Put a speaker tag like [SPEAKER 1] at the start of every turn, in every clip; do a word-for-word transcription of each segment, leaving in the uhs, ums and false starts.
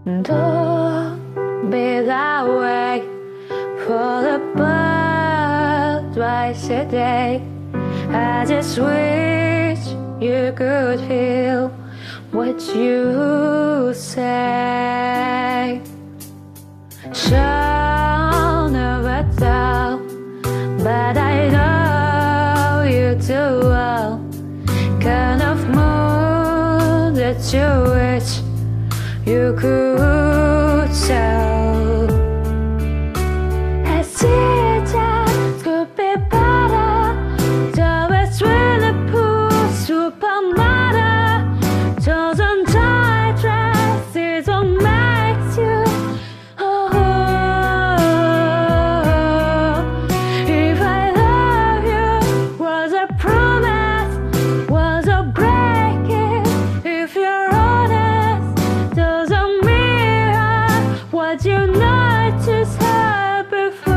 [SPEAKER 1] Don't be that way for the bird twice a day. I just wish you could feel what you say. Shall never tell, but I know you too well. Kind of mood that you wish you could tell. I see that could be better. Always really poor supermodel. Doesn't tie dresses or makes you. Oh, if I love you was a promise, was a breaking. If you're honest, doesn't mirror what you noticed her before.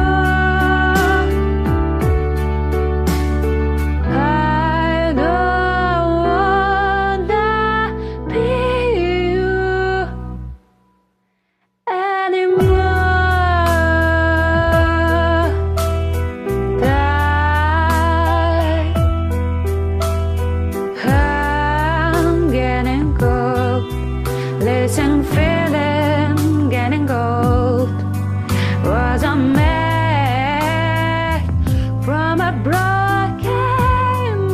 [SPEAKER 1] I don't wanna be you anymore. I'm getting cold. Listen, feeling getting cold. Was a made from a broken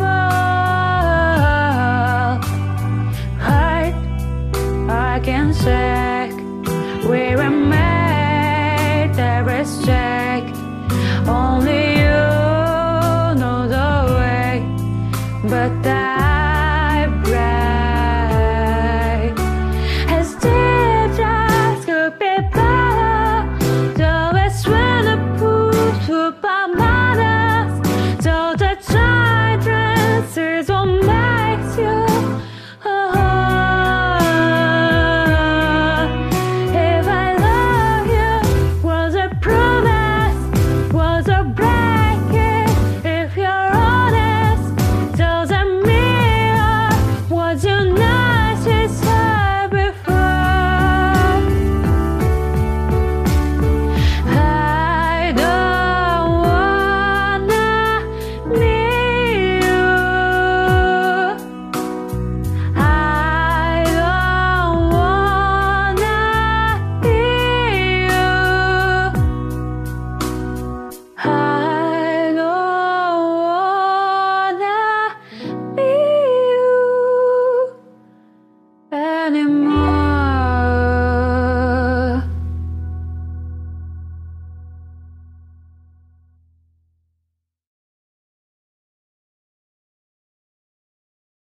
[SPEAKER 1] mold. Heart, I can say we were made every check. Only you know the way, but I pray as teardrops could be better. Always really poor supermodels. So the tight dresses will make you. Oh, if I love you was a promise, was a breaking. If you're honest, doesn't mirror what you notice